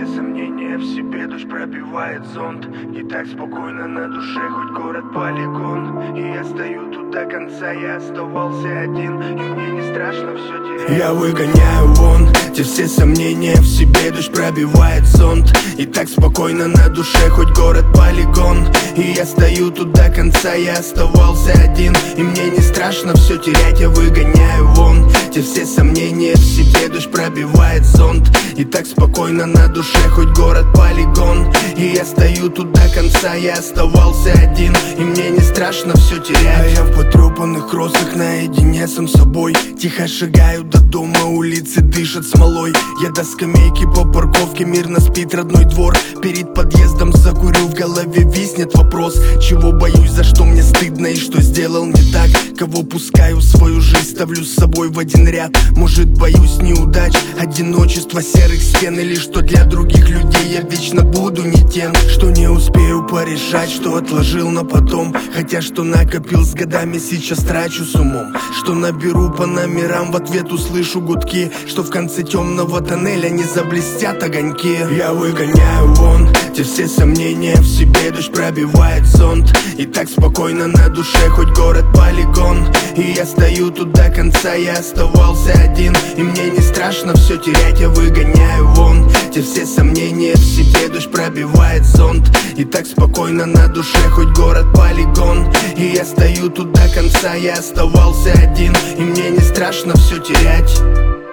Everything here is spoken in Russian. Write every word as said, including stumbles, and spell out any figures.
сомнения в себе дождь пробивает зонт. Не так спокойно на душе, хоть город полигон. И я стою тут до конца, я оставался один. И мне не страшно все терять. Я выгоняю вон те все сомнения в себе, дождь пробивает зонт. И так спокойно на душе, хоть город полигон. И я стою тут до конца, я оставался один. И мне не страшно все терять, я выгоняю вон те все сомнения в себе, дождь пробивает зонт. И так спокойно на душе, хоть город полигон. И я стою тут до конца, я оставался один. И мне не страшно все терять. А я в потрепанных кроссах наедине сам собой. Тихо шагаю до дома, улицы дышат смолой. Я до скамейки по парковке, мирно спит родной двор. Перед подъездом закурю, в голове виснет вопрос: чего боюсь, за что мне стыдно и что сделал не так. Кого пускаю в свою жизнь, ставлю с собой в один ряд. Может, боюсь неудач, одиночества, серых стен. Или что для других людей я вечно буду не тем. Что не успею порешать, что отложил на потом. Хотя что накопил с годами, сейчас трачу с умом. Что наберу по номерам, в ответ услышу гудки. Что в конце темного тоннеля не заблестят огоньки. Я выгоняю вон те все сомнения в себе, дождь пробивает зонт. И так спокойно на душе, хоть город полигон. И я стою тут до конца, я оставался один. И мне не страшно все терять, я выгоняю вон те все сомнения в себе, дождь пробивает зонт. И так спокойно на душе, хоть город полигон. И я стою тут до конца, я оставался один. И мне не страшно все терять.